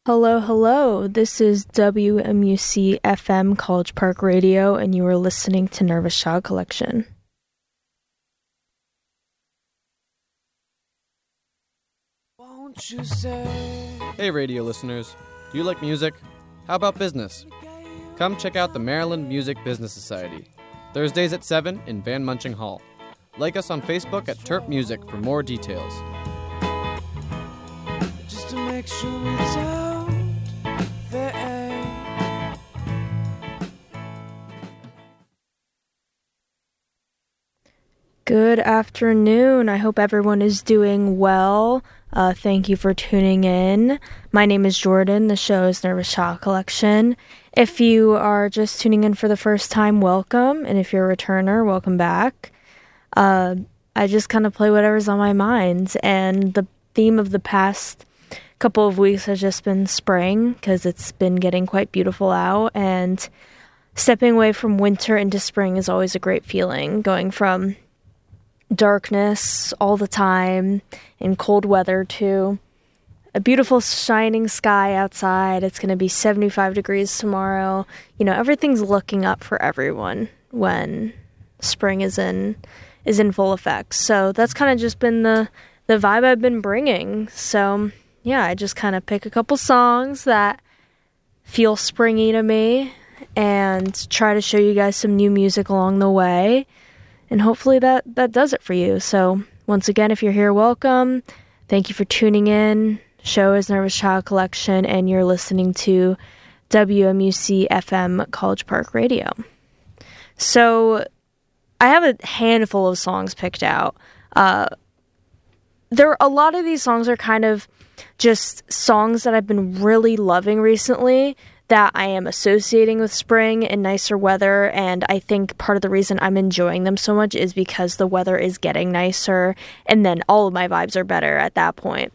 Hello, hello. This is WMUC FM College Park Radio, and you are listening to Nervous Child Collection. Won't you say? Hey radio listeners, do you like music? How about business? Come check out the Maryland Music Business Society, Thursdays at 7 in Van Munching Hall. Like us on Facebook at Terp Music for more details. Just to make sure it's out there. Good afternoon. I hope everyone is doing well. Thank you for tuning in. My name is Jordan. The show is Nervous Child Collection. If you are just tuning in for the first time, welcome. And if you're a returner, welcome back. I just kind of play whatever's on my mind. And the theme of the past couple of weeks has just been spring, because it's been getting quite beautiful out. And stepping away from winter into spring is always a great feeling. Going from darkness all the time and cold weather to a beautiful shining sky outside. It's going to be 75 degrees tomorrow. You know, everything's looking up for everyone when spring is in full effect. So that's kind of just been the vibe I've been bringing. So yeah, I just kind of pick a couple songs that feel springy to me and try to show you guys some new music along the way. And hopefully that does it for you. So once again, if you're here, welcome. Thank you for tuning in. Show is Nervous Child Collection, and you're listening to WMUC FM College Park Radio. So I have a handful of songs picked out. A lot of these songs are kind of just songs that I've been really loving recently, that I am associating with spring and nicer weather, and I think part of the reason I'm enjoying them so much is because the weather is getting nicer, and then all of my vibes are better at that point.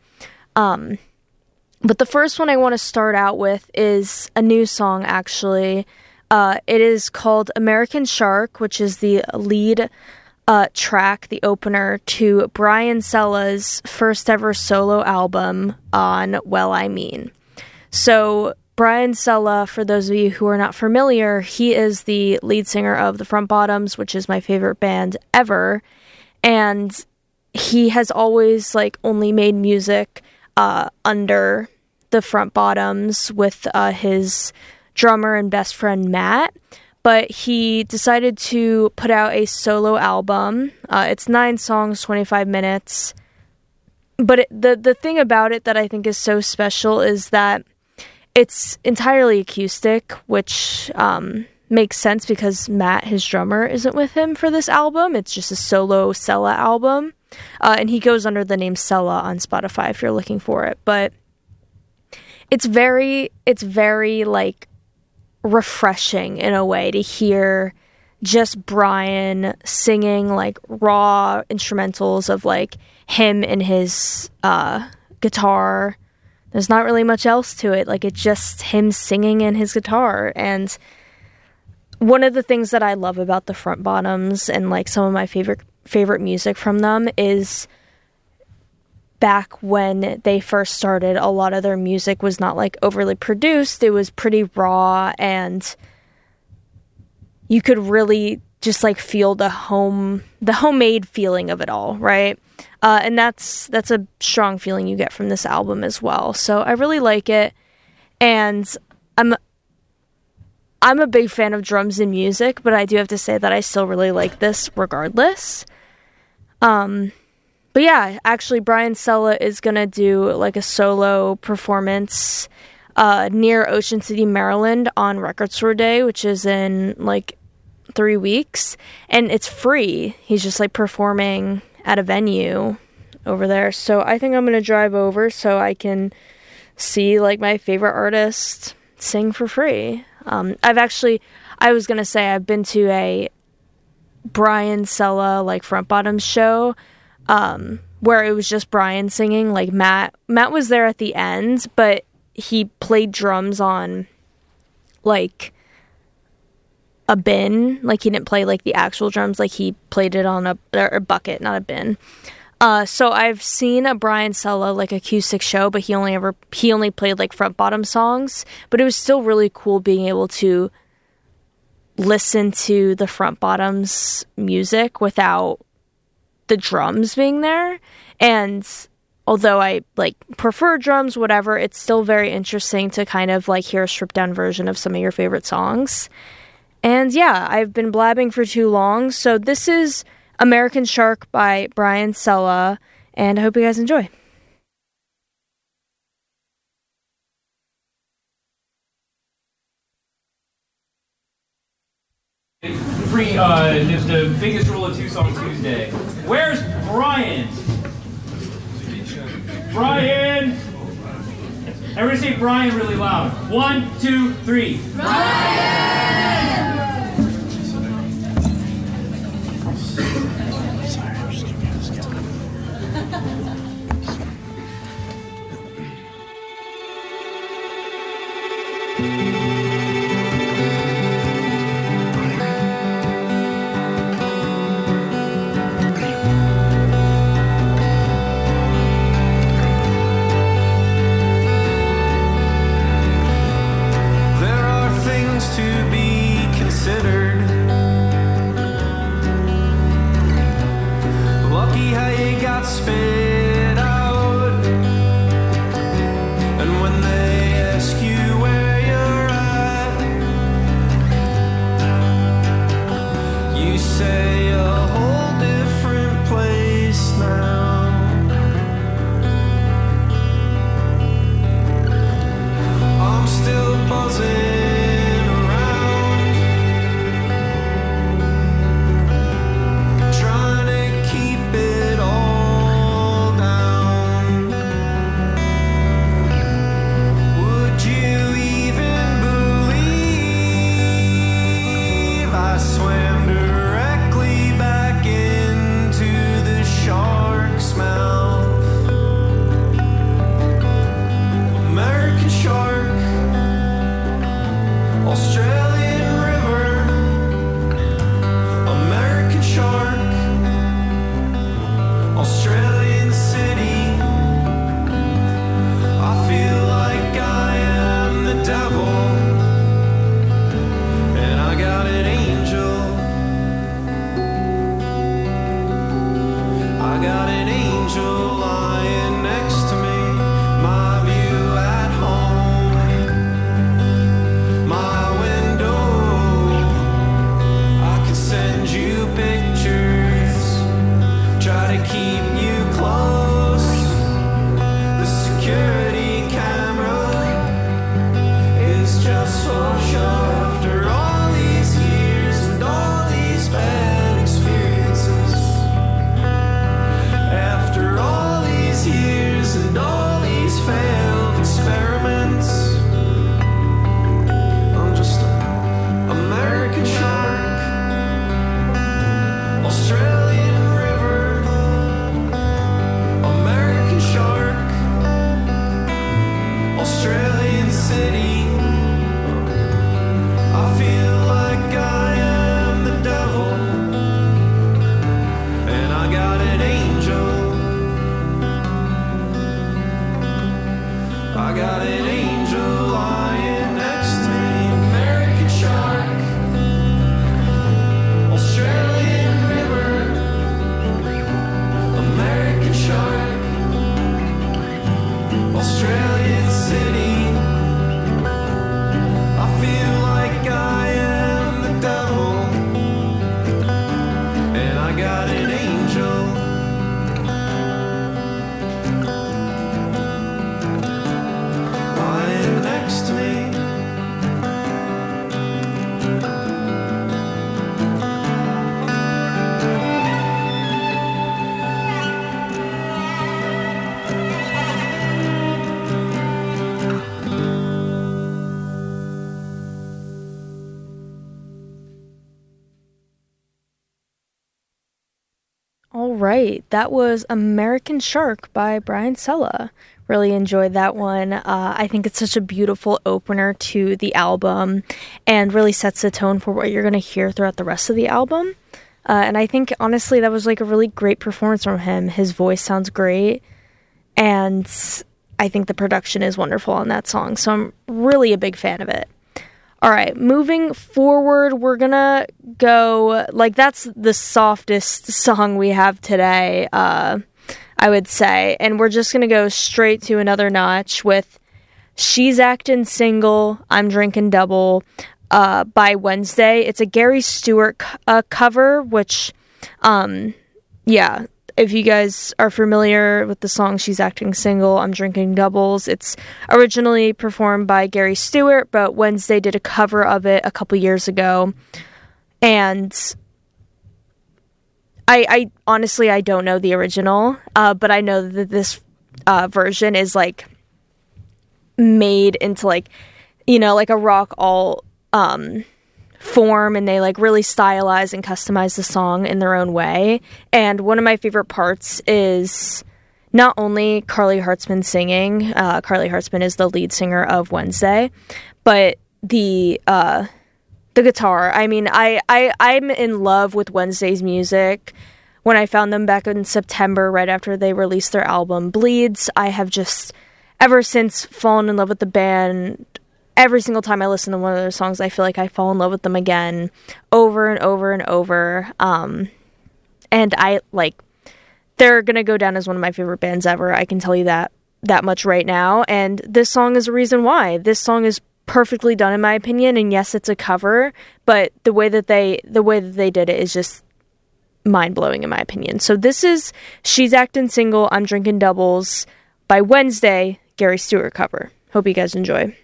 But the first one I want to start out with is a new song, actually. It is called American Shark, which is the lead track, the opener to Brian Cella's first ever solo album on Well I Mean. So Brian Cella, for those of you who are not familiar, he is the lead singer of the Front Bottoms, which is my favorite band ever. And he has always only made music under the Front Bottoms with his drummer and best friend Matt. But he decided to put out a solo album. It's 9 songs, 25 minutes. But the thing about it that I think is so special is that it's entirely acoustic, which makes sense because Matt, his drummer, isn't with him for this album. It's just a solo Cella album. And he goes under the name Cella on Spotify if you're looking for it. But it's very refreshing in a way to hear just Brian singing raw instrumentals of him and his guitar. There's not really much else to it. It's just him singing and his guitar. And one of the things that I love about the Front Bottoms and some of my favorite music from them is back when they first started, a lot of their music was not overly produced. It was pretty raw, and you could really just feel the homemade feeling of it all, right? And that's a strong feeling you get from this album as well. So I really like it, and I'm a big fan of drums and music, but I do have to say that I still really like this regardless. But yeah, actually Brian Cella is gonna do a solo performance near Ocean City, Maryland on Record Store Day, which is in 3 weeks, and it's free. He's just performing at a venue over there. So I think I'm gonna drive over so I can see my favorite artist sing for free. I was gonna say I've been to a Brian Cella Front Bottoms show where it was just Brian singing. Matt was there at the end, but he played drums on a bin. He didn't play the actual drums. He played it on a bucket, not a bin. So I've seen a Brian Sella like acoustic show, but he only played like front bottom songs. But it was still really cool being able to listen to the front bottoms music without the drums being there. And although I like prefer drums, whatever, it's still very interesting to kind of like hear a stripped down version of some of your favorite songs. And yeah, I've been blabbing for too long. So this is American Shark by Brian Sella, and I hope you guys enjoy. The biggest rule of Two Song Tuesday. Where's Brian? Brian! Everybody say Brian really loud. 1, 2, 3. Brian! All right, that was American Shark by Brian Sella. Really enjoyed that one. I think it's such a beautiful opener to the album and really sets the tone for what you're going to hear throughout the rest of the album. And I think, honestly, that was like a really great performance from him. His voice sounds great, and I think the production is wonderful on that song, so I'm really a big fan of it. All right, moving forward, we're gonna go, like, that's the softest song we have today, I would say, and we're just gonna go straight to another notch with She's Actin' Single, I'm Drinking Double, by Wednesday. It's a Gary Stewart cover, which, yeah, if you guys are familiar with the song She's Acting Single, I'm Drinking Doubles, it's originally performed by Gary Stewart, but Wednesday did a cover of it a couple years ago. And I honestly, I don't know the original, but I know that this version is, like, made into, like, you know, like a rock alt form, and they, like, really stylize and customize the song in their own way. And one of my favorite parts is not only Carly Hartzman singing, Carly Hartzman is the lead singer of Wednesday, but the guitar. I mean, I'm in love with Wednesday's music. When I found them back in September, right after they released their album Bleeds, I have just, ever since, fallen in love with the band. Every single time I listen to one of their songs, I feel like I fall in love with them again, over and over and over. And I, like, they're gonna go down as one of my favorite bands ever. I can tell you that much right now. And this song is a reason why. This song is perfectly done, in my opinion. And yes, it's a cover, but the way that they did it is just mind-blowing, in my opinion. So this is She's Actin' Single, I'm Drinking Doubles by Wednesday, Gary Stewart cover. Hope you guys enjoy.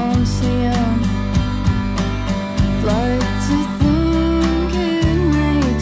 Like to think it may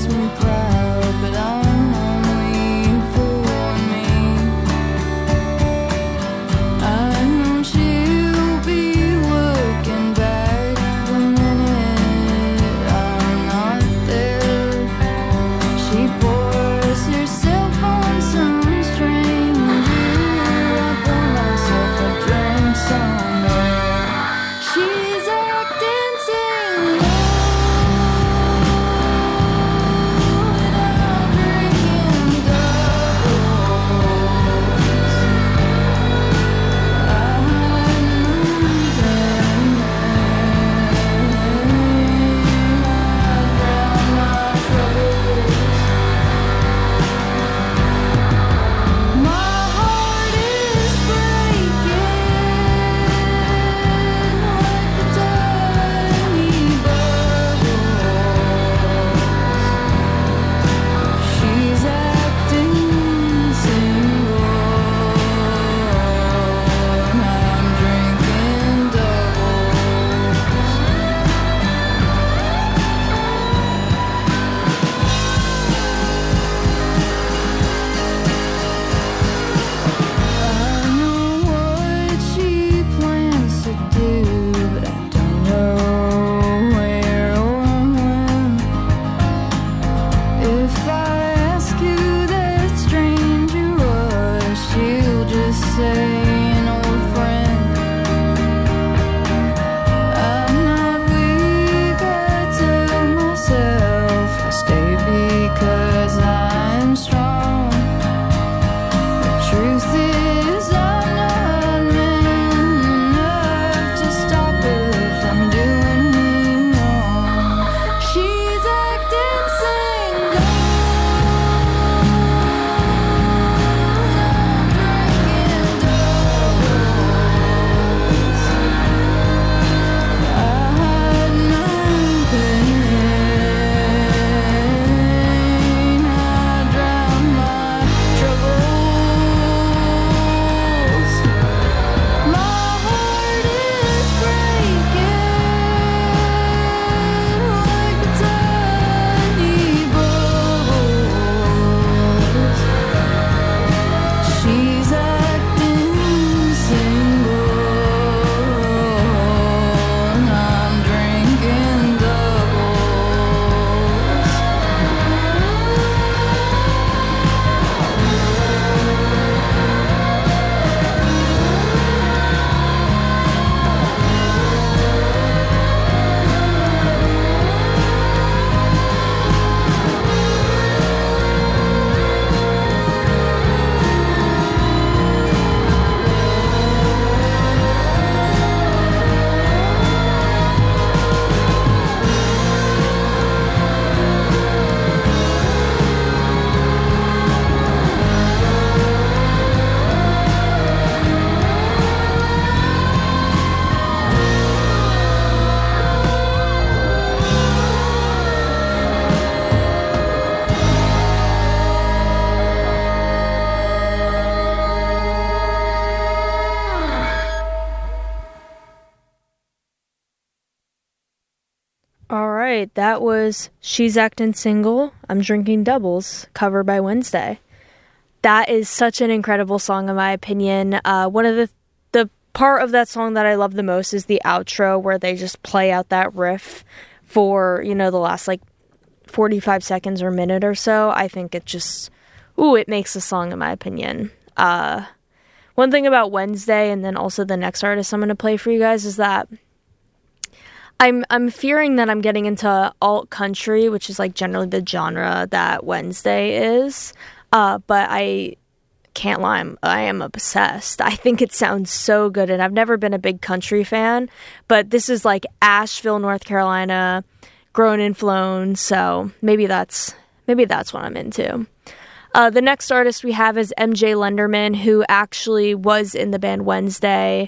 All right, that was She's Acting Single, I'm Drinking Doubles, covered by Wednesday. That is such an incredible song, in my opinion. One of the part of that song that I love the most is the outro, where they just play out that riff for, the last, 45 seconds or a minute or so. I think it just, it makes the song, in my opinion. One thing about Wednesday, and then also the next artist I'm going to play for you guys, is that I'm fearing that I'm getting into alt country, which is generally the genre that Wednesday is. But I can't lie, I am obsessed. I think it sounds so good, and I've never been a big country fan, but this is Asheville, North Carolina, grown and flown. So maybe that's what I'm into. The next artist we have is MJ Lenderman, who actually was in the band Wednesday.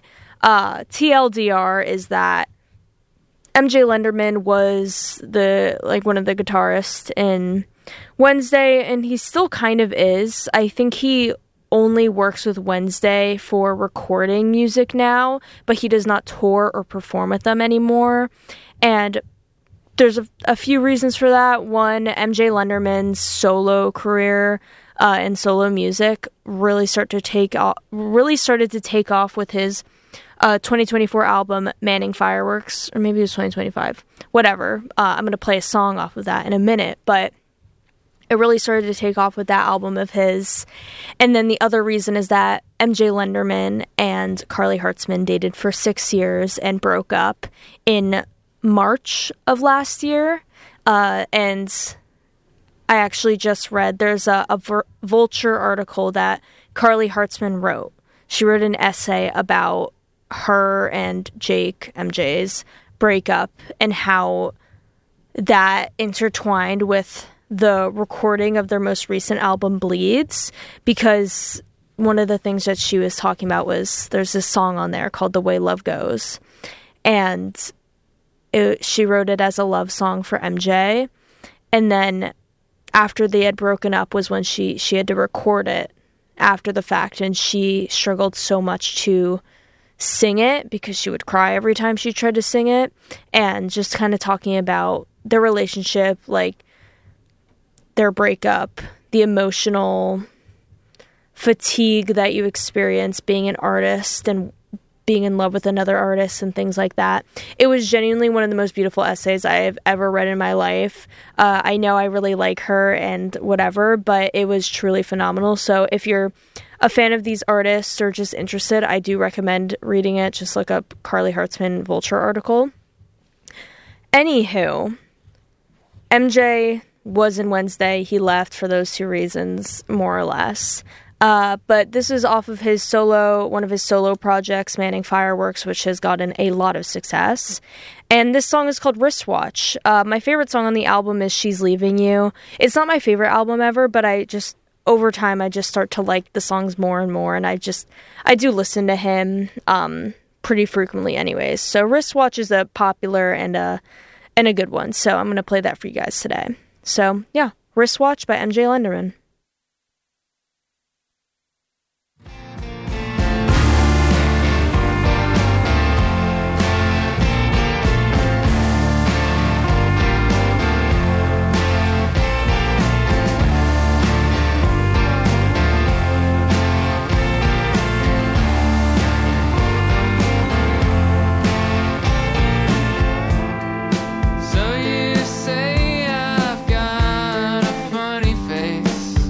TLDR is that MJ Lenderman was one of the guitarists in Wednesday, and he still kind of is. I think he only works with Wednesday for recording music now, but he does not tour or perform with them anymore. And there's a few reasons for that. One, MJ Lenderman's solo career and solo music really started to take off with his 2024 album Manning Fireworks, or maybe it was 2025, whatever. I'm going to play a song off of that in a minute, but it really started to take off with that album of his. And then the other reason is that MJ Lenderman and Carly Hartzman dated for 6 years and broke up in March of last year. And I actually just read, there's a Vulture article that Carly Hartzman wrote. She wrote an essay about her and Jake, MJ's, breakup and how that intertwined with the recording of their most recent album, Bleeds, because one of the things that she was talking about was there's this song on there called The Way Love Goes, and she wrote it as a love song for MJ, and then after they had broken up was when she had to record it after the fact, and she struggled so much to sing it because she would cry every time she tried to sing it, and just kind of talking about their relationship, their breakup, the emotional fatigue that you experience being an artist and being in love with another artist and things like that. It was genuinely one of the most beautiful essays I have ever read in my life. I know I really like her and whatever, but it was truly phenomenal. So if you're a fan of these artists or just interested, I do recommend reading it. Just look up Carly Hartzman Vulture article. Anywho, MJ was in Wednesday. He left for those two reasons, more or less. But this is off of one of his solo projects, Manning Fireworks, which has gotten a lot of success. And this song is called Wristwatch. My favorite song on the album is She's Leaving You. It's not my favorite album ever, but over time, I just start to like the songs more and more. And I do listen to him pretty frequently anyways. So Wristwatch is a popular and a good one. So I'm going to play that for you guys today. So, yeah, Wristwatch by MJ Lenderman. So you say I've got a funny face.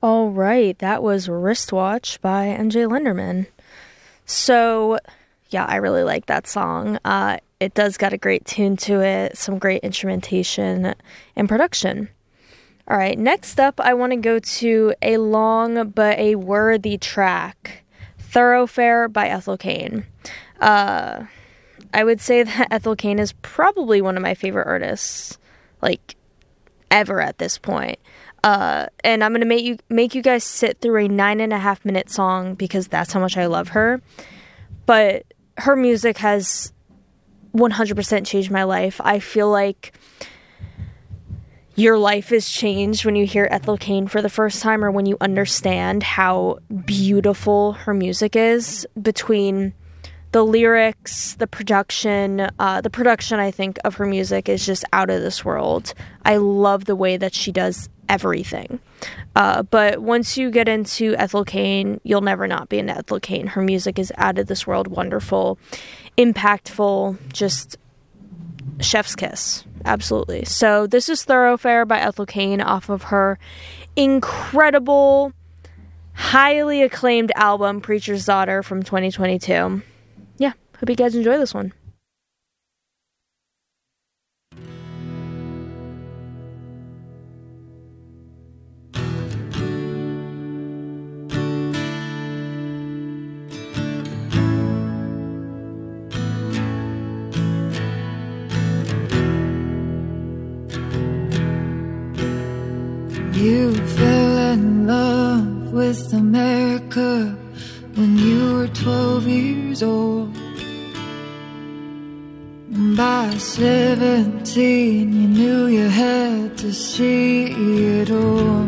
All right, that was Wristwatch by MJ Lenderman. So, yeah, I really like that song. It does got a great tune to it, some great instrumentation and production. All right, next up, I want to go to a long but a worthy track, Thoroughfare by Ethel Cain. I would say that Ethel Cain is probably one of my favorite artists, like, ever at this point. And I'm going to make you guys sit through a 9.5-minute song because that's how much I love her. But her music has 100% changed my life. I feel like your life is changed when you hear Ethel Cain for the first time, or when you understand how beautiful her music is, between the lyrics, the production. The production, I think, of her music is just out of this world. I love the way that she does everything. But once you get into Ethel Cain, you'll never not be into Ethel Cain. Her music is out of this world, wonderful, impactful, just chef's kiss. Absolutely. So this is Thoroughfare by Ethel Cain off of her incredible, highly acclaimed album, Preacher's Daughter, from 2022. Yeah, hope you guys enjoy this one. You fell in love with America when you were 12 years old. And by 17 you knew you had to see it all.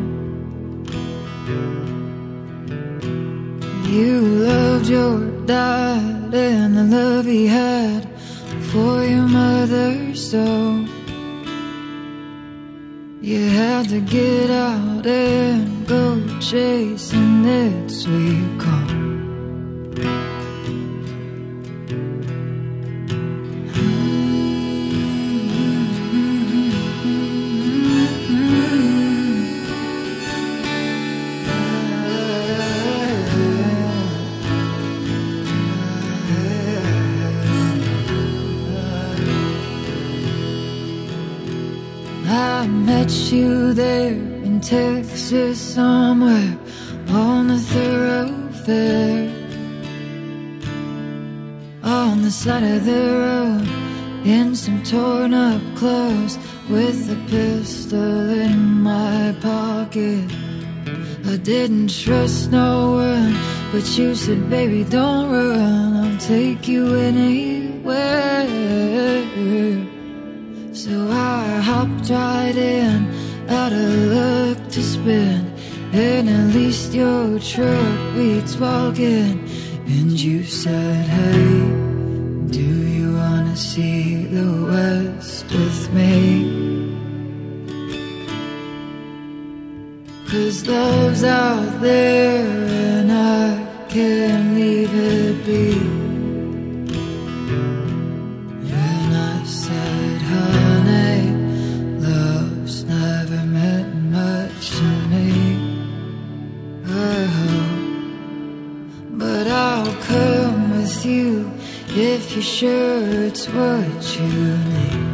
You loved your dad and the love he had for your mother, so you had to get out and go chasing that sweet call. I met you there in Texas somewhere on the thoroughfare, on the side of the road, in some torn up clothes, with a pistol in my pocket. I didn't trust no one, but you said, baby, don't run, I'll take you anywhere. So I hopped right in, out of luck to spend, and at least your truck beats walking. And you said, hey, do you wanna see the West with me? 'Cause love's out there and I can't leave it be. And I said, honey, love's never meant much to me. Oh, but I'll come with you if you're sure it's what you need.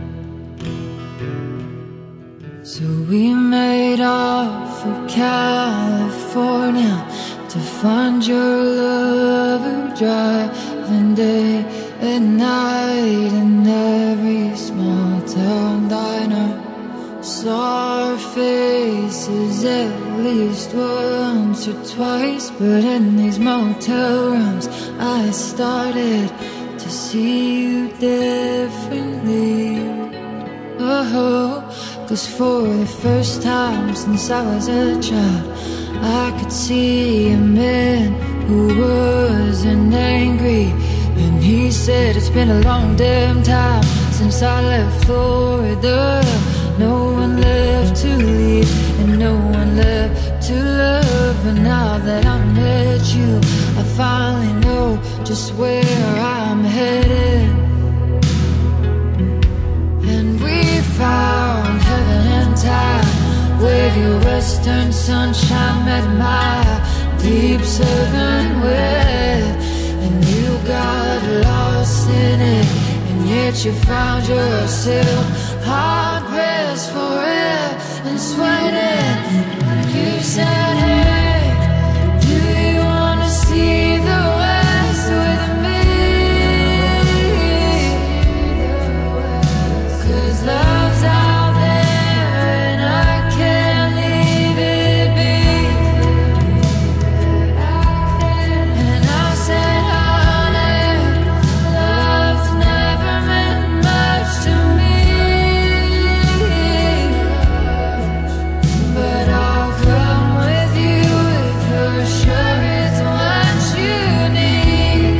So we made off for California to find your lover, driving day and night in every small town diner. Saw our faces at least once or twice, but in these motel rooms I started to see you differently. Oh, 'cause for the first time since I was a child, I could see a man who wasn't angry. And he said, it's been a long damn time since I left Florida. No one left to lead and no one left to love. But now that I met you, I finally know just where I'm headed. And we found heaven and time, where you were western sunshine met my deep southern wind, and you got lost in it, and yet you found yourself hard pressed for it and sweating. You said, hey, do you wanna see the West with me? 'Cause love's out there and I can't leave it be. And I said, honey, love's never meant much to me, but I'll come with you if you're sure it's what you need.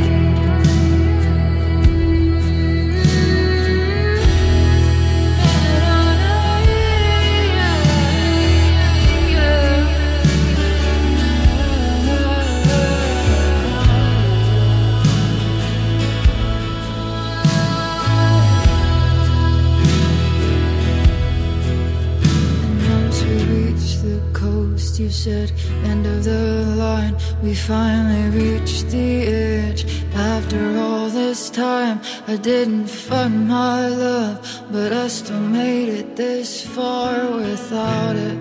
And once we reached the coast, you said, end of the line. We finally reached the edge. After all this time, I didn't find my love, but I still made it this far without it.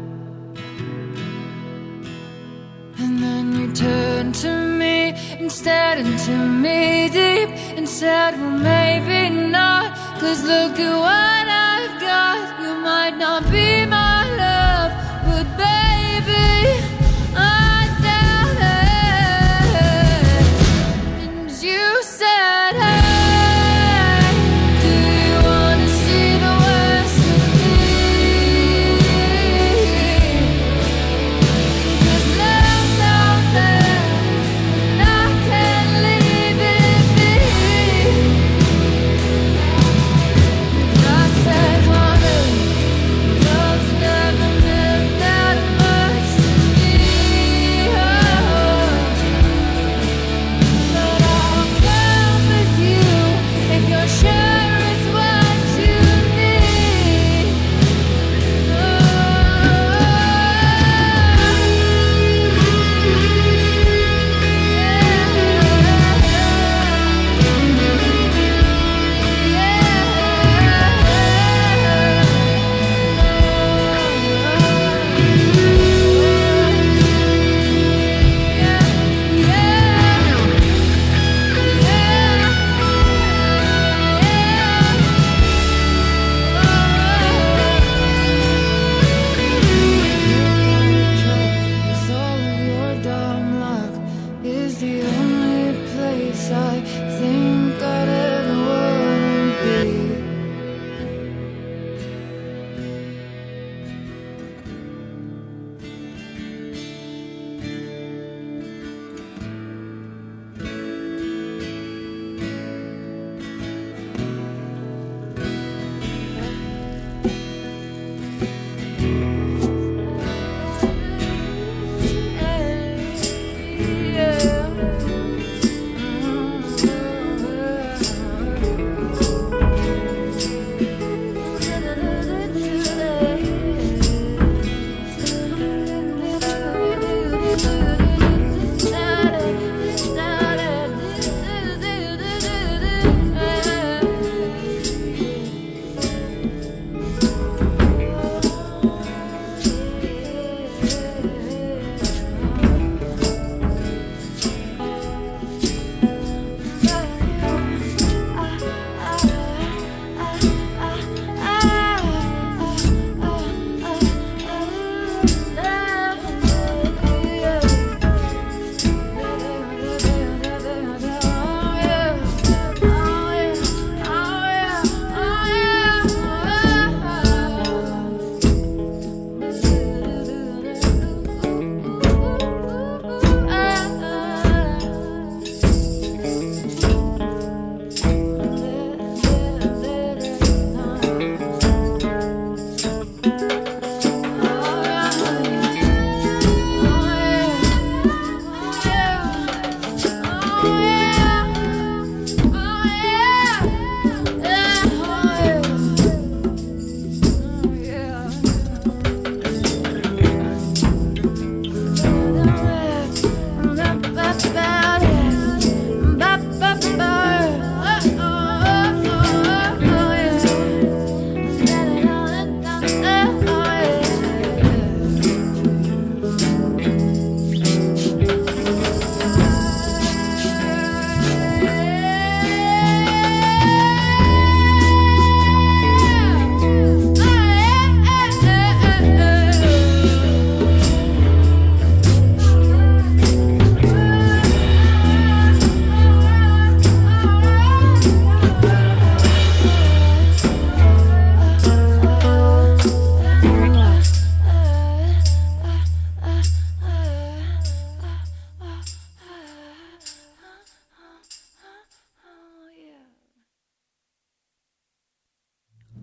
And then you turned to me instead, and to me deep, and said, well, maybe not, 'cause look at what I've got. You might not be my love, but baby, I doubt it. And you said, hey, do you wanna see the West with me? 'Cause love's out there and I can't leave it be. And I said, honey, love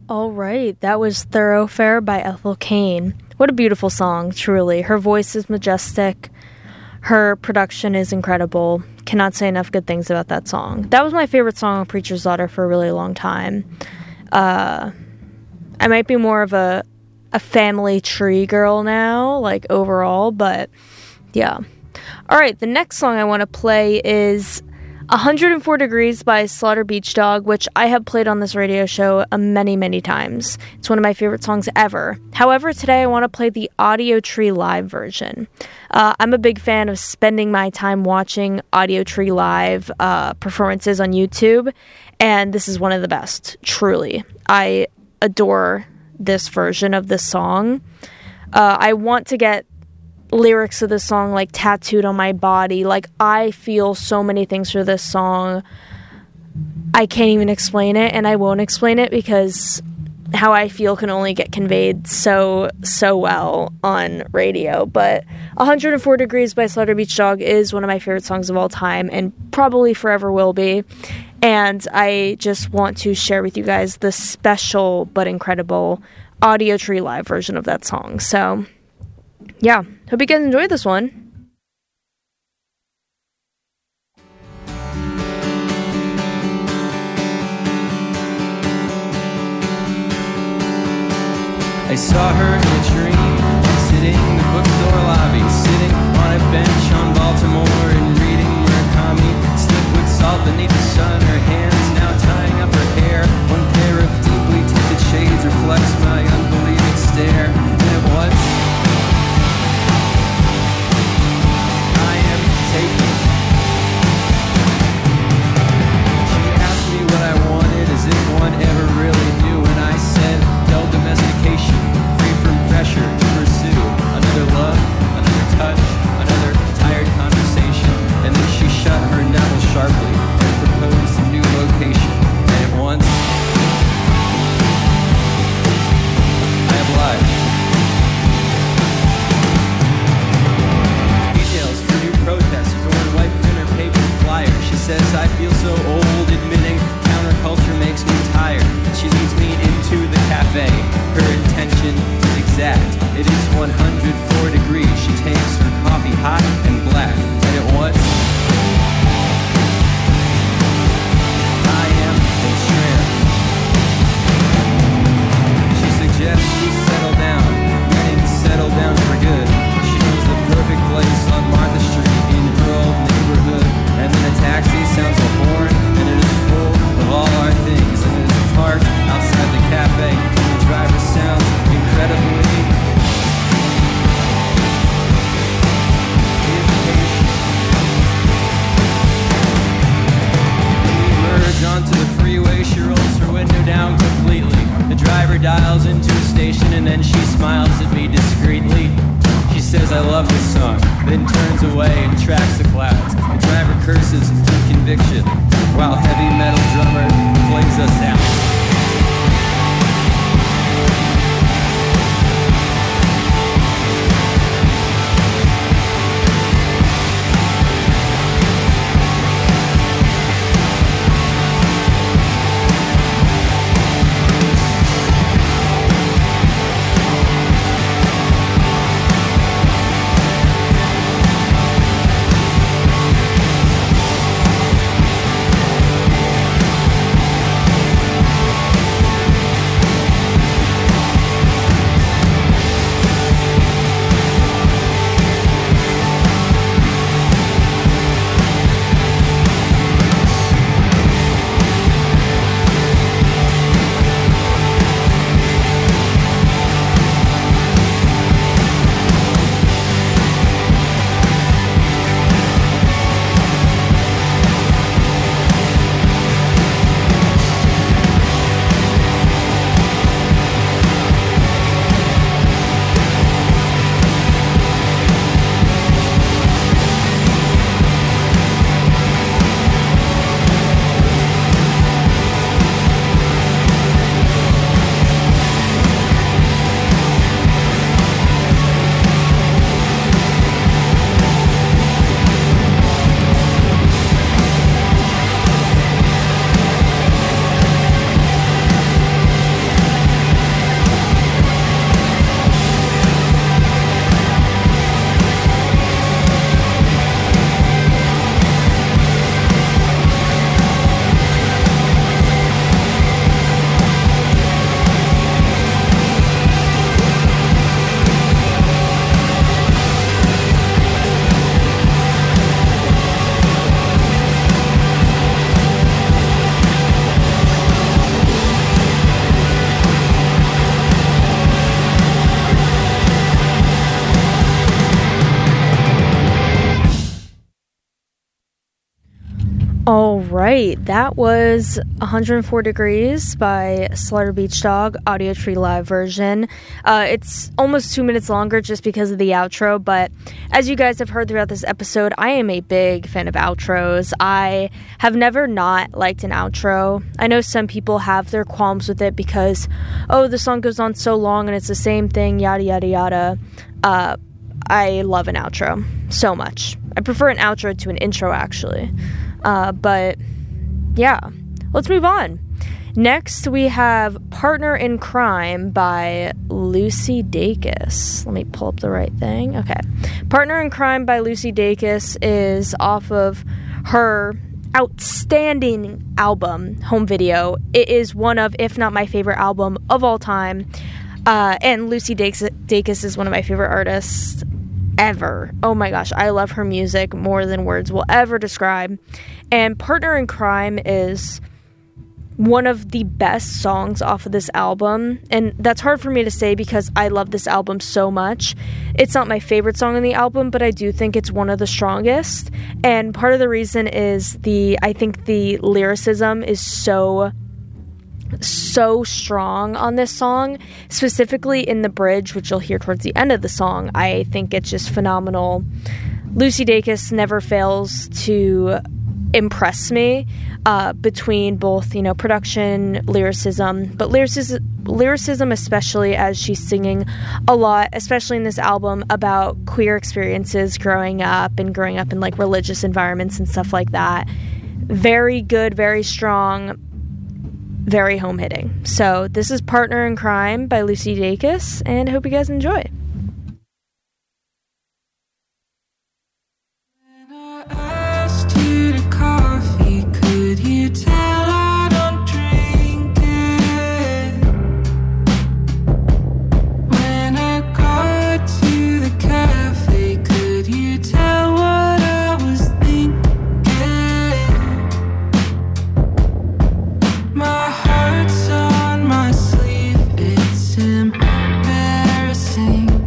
All right, that was Thoroughfare by Ethel Cain. What a beautiful song, truly. Her voice is majestic. Her production is incredible. Cannot say enough good things about that song. That was my favorite song on Preacher's Daughter for a really long time. I might be more of a Family Tree girl now, like overall, but yeah. All right, the next song I want to play is 104 Degrees by Slaughter Beach Dog, which I have played on this radio show many, many times. It's one of my favorite songs ever. However, today I want to play the Audio Tree live version. I'm a big fan of spending my time watching Audio Tree live performances on YouTube, and this is one of the best, truly. I adore this version of this song. I want to get lyrics of this song like tattooed on my body. Like, I feel so many things for this song. I can't even explain it, and I won't explain it because how I feel can only get conveyed so well on radio. But 104 Degrees by Slaughter Beach Dog is one of my favorite songs of all time and probably forever will be. And I just want to share with you guys the special but incredible Audio Tree live version of that song. So yeah, hope you guys enjoyed this one. I saw her in a dream, sitting in the bookstore lobby, sitting on a bench on Baltimore and reading Murakami. Slick with salt beneath the sun, her hands now tying up her hair. One pair of deeply tinted shades reflects my unbelieving stare. And at once, I am taken. She asked me what I wanted, as if one ever really knew, and I said, no domestication, free from pressure to pursue another love, another touch, another tired conversation. And then she shut her knuckles sharply and proposed a new location. And at once, I obliged. Details for new protests, torn white printer paper flyer. She says I feel so old, admitting counterculture makes me tired. She leads me into the cafe. Her intention is exact. It is 104 degrees. She takes her coffee hot and black. And at once, I am entranced. She suggests we settle down, meaning settle down for good. She knows the perfect place on Martha Street in her old neighborhood. And then a taxi sounds a horn, and it is full of all our things. And it is parked outside the cafe. The driver sounds incredibly impatient. When we merge onto the freeway, she rolls her window down completely. The driver dials into a station, and then she smiles at me discreetly. She says I love this song, then turns away and tracks the clouds. The driver curses in conviction, while heavy metal drummer plays us out. All right, that was 104 Degrees by Slaughter Beach Dog, Audio Tree Live version. It's almost 2 minutes longer just because of the outro, but as you guys have heard throughout this episode, I am a big fan of outros. I have never not liked an outro. I know some people have their qualms with it because, the song goes on so long and it's the same thing, yada, yada, yada. I love an outro so much. I prefer an outro to an intro, actually. But yeah, let's move on. Next, we have Partner in Crime by Lucy Dacus. Let me pull up the right thing. Okay. Partner in Crime by Lucy Dacus is off of her outstanding album, Home Video. It is one of, if not my favorite album of all time. And Lucy Dacus is one of my favorite artists ever. Oh my gosh, I love her music more than words will ever describe. And Partner in Crime is one of the best songs off of this album. And that's hard for me to say because I love this album so much. It's not my favorite song on the album, but I do think it's one of the strongest. And part of the reason is I think the lyricism is so strong on this song, specifically in the bridge, which you'll hear towards the end of the song. I think it's just phenomenal. Lucy Dacus never fails to impress me between both, production, lyricism, but lyricism especially, as she's singing a lot, especially in this album, about queer experiences growing up in like religious environments and stuff like that. Very good, very strong, very home-hitting. So this is Partner in Crime by Lucy Dacus, and I hope you guys enjoy. When I asked you to coffee, could you tell I don't drink it? When I got to the cafe, could you tell what I was thinking? My heart's on my sleeve, it's embarrassing.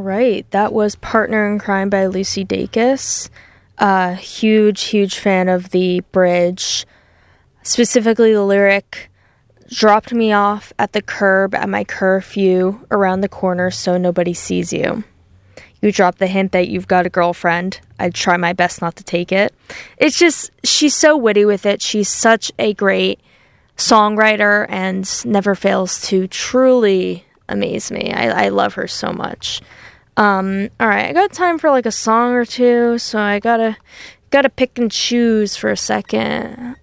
right, that was Partner in Crime by Lucy Dacus. Huge fan of the bridge. Specifically, the lyric, dropped me off at the curb at my curfew around the corner so nobody sees you. You drop the hint that you've got a girlfriend. I'd try my best not to take it. It's just, she's so witty with it. She's such a great songwriter and never fails to truly amaze me. I love her so much. Alright, I got time for like a song or two, so I gotta pick and choose for a second.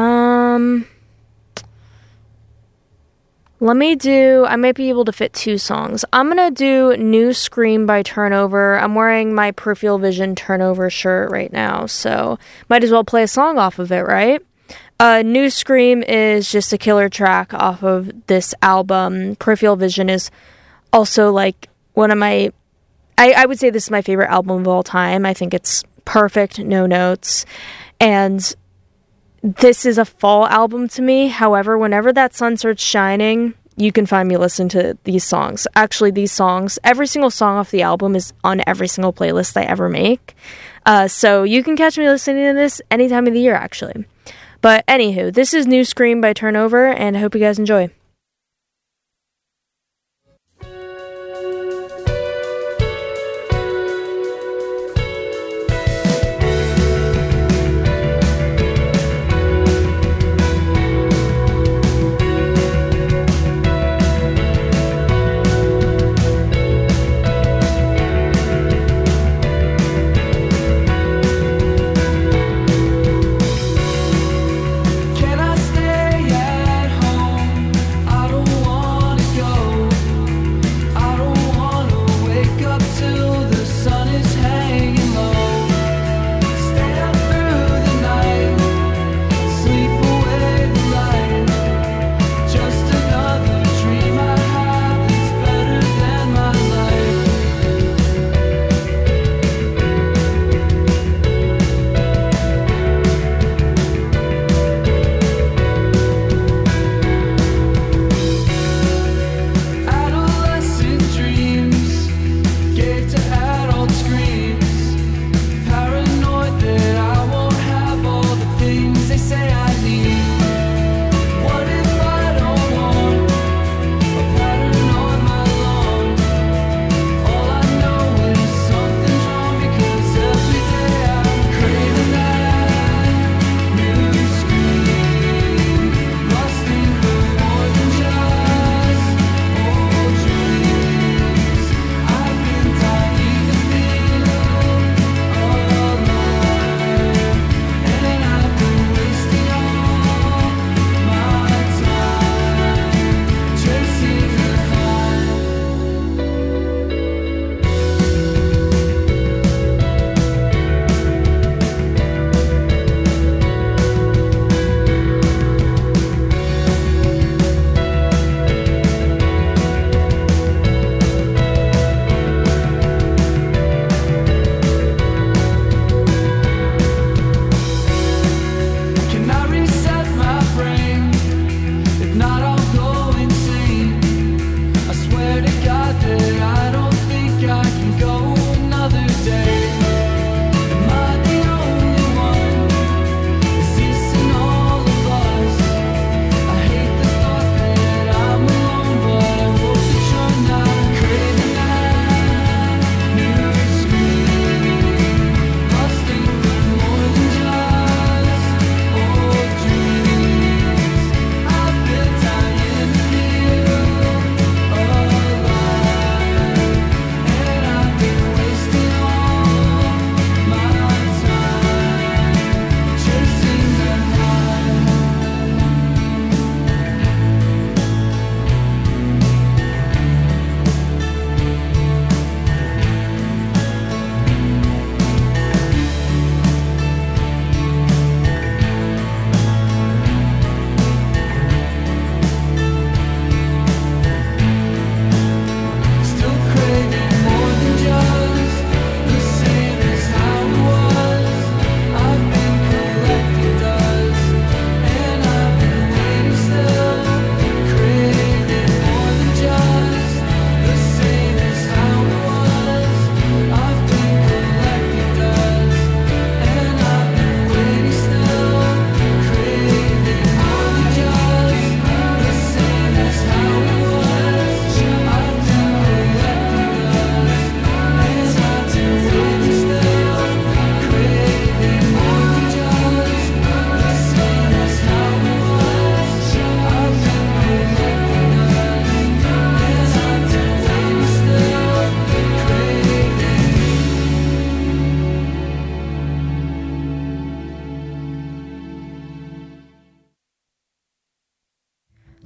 I might be able to fit 2 songs. I'm gonna do New Scream by Turnover. I'm wearing my Peripheral Vision Turnover shirt right now, so might as well play a song off of it, right? New Scream is just a killer track off of this album. Peripheral Vision is also like one of my, I would say this is my favorite album of all time. I think it's perfect, no notes, and this is a fall album to me. However, whenever that sun starts shining, you can find me listening to these songs. Actually, these songs, every single song off the album is on every single playlist I ever make. So you can catch me listening to this any time of the year, actually. But anywho, this is New Scream by Turnover, and I hope you guys enjoy. Can I stay at home?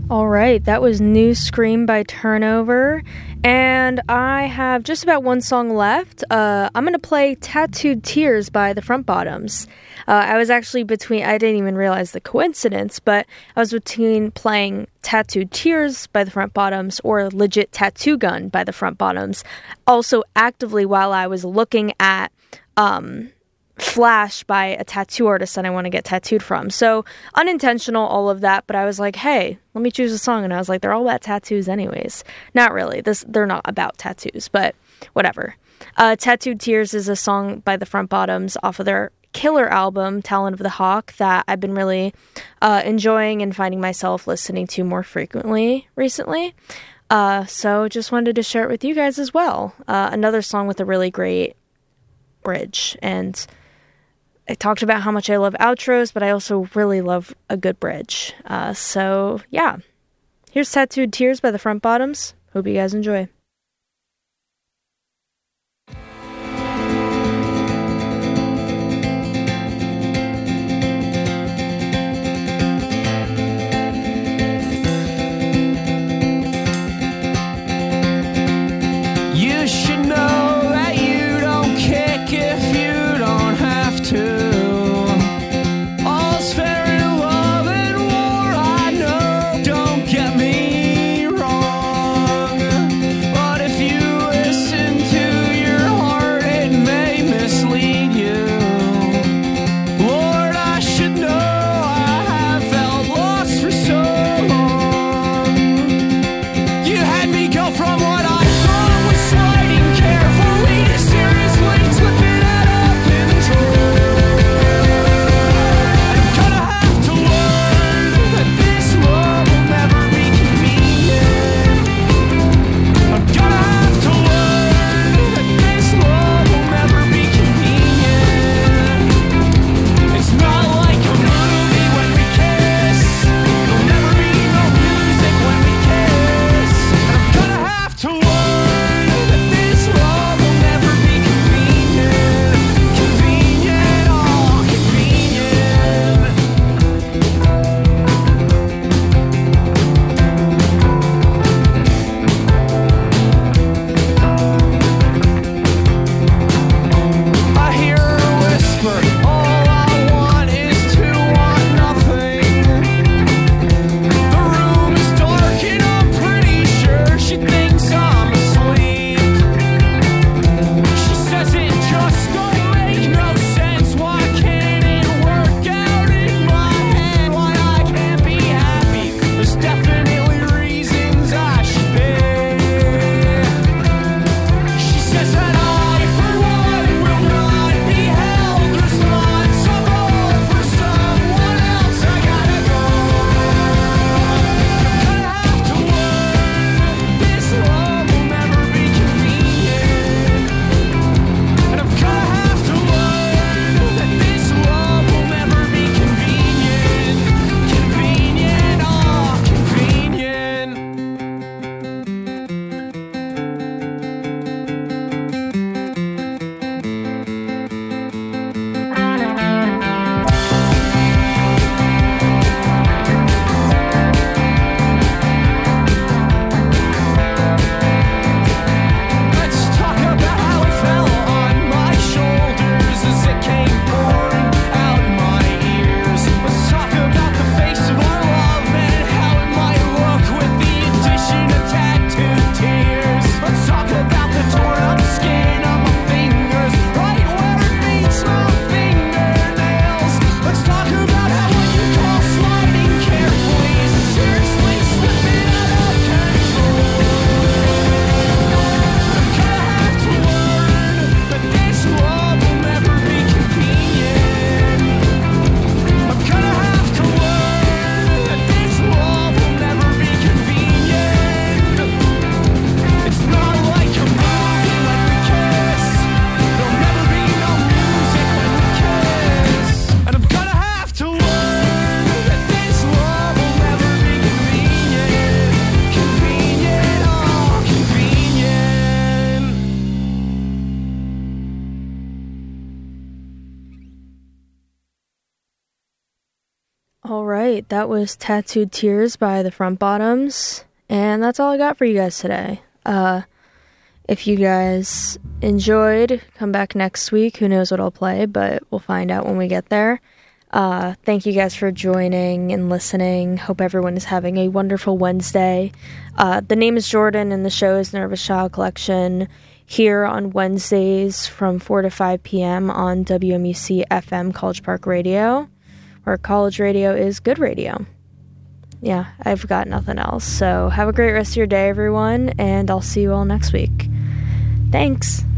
All right, that was New Scream by Turnover, and I have just about one song left. I'm going to play Tattooed Tears by the Front Bottoms. I was actually I didn't even realize the coincidence, but I was between playing Tattooed Tears by the Front Bottoms or Legit Tattoo Gun by the Front Bottoms, also actively while I was looking at Flash by a tattoo artist that I want to get tattooed from. So unintentional, all of that, but I was like, hey, let me choose a song, and I was like, they're all about tattoos anyways. Not really. They're not about tattoos, but whatever. Tattooed Tears is a song by the Front Bottoms off of their killer album, Talon of the Hawk, that I've been really enjoying and finding myself listening to more frequently recently. So just wanted to share it with you guys as well. Another song with a really great bridge, and I talked about how much I love outros, but I also really love a good bridge. So yeah, here's Tattooed Tears by the Front Bottoms. Hope you guys enjoy. You should know that you don't kick if you don't have to. All's fair in love and war, I know, don't get me wrong. All right, that was Tattooed Tears by the Front Bottoms, and that's all I got for you guys today. If you guys enjoyed, come back next week. Who knows what I'll play, but we'll find out when we get there. Thank you guys for joining and listening. Hope everyone is having a wonderful Wednesday. The name is Jordan, and the show is Nervous Child Collection, here on Wednesdays from 4 to 5 p.m. on WMUC FM College Park Radio, where college radio is good radio. Yeah, I've got nothing else. So have a great rest of your day, everyone, and I'll see you all next week. Thanks.